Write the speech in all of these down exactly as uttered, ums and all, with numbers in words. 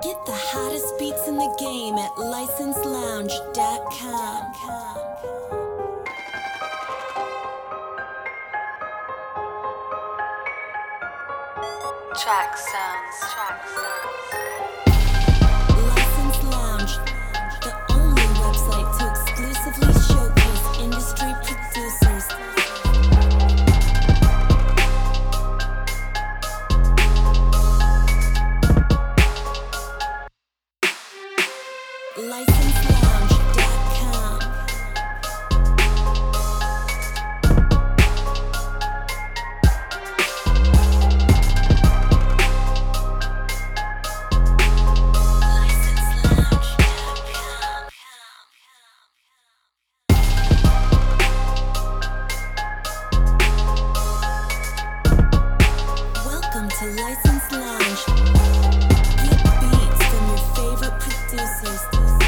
Get the hottest beats in the game at license lounge dot com. Track sounds, track sounds. License Lounge, the only website to exclusively showcase industry producers. license lounge dot com. Welcome to License Lounge. Get beats from your favorite producers.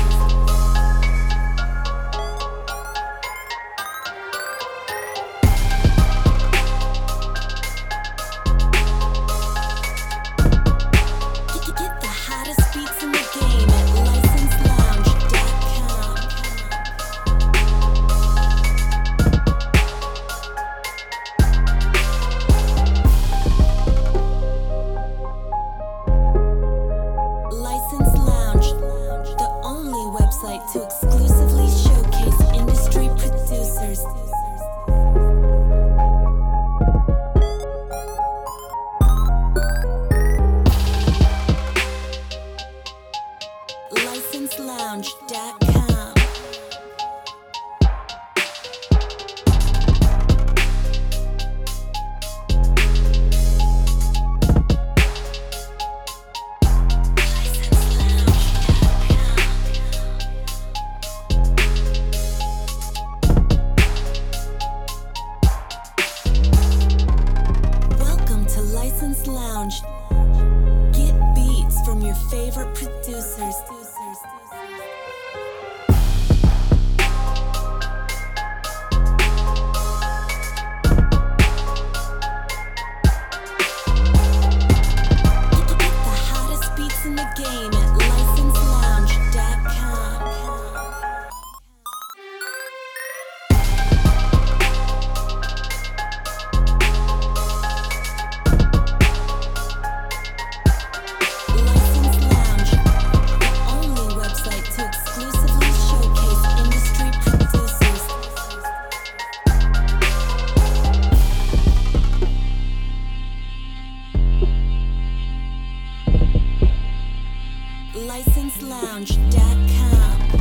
Get, get the hottest beats in the game at license lounge dot com. License Lounge, the only website to exclusively showcase industry producers. license lounge dot com. Welcome to License Lounge. Get beats from your favorite producers. Get, get the hottest beats in the game at license lounge dot com. License Lounge, the only website to exclusively showcase industry producers. license lounge dot com.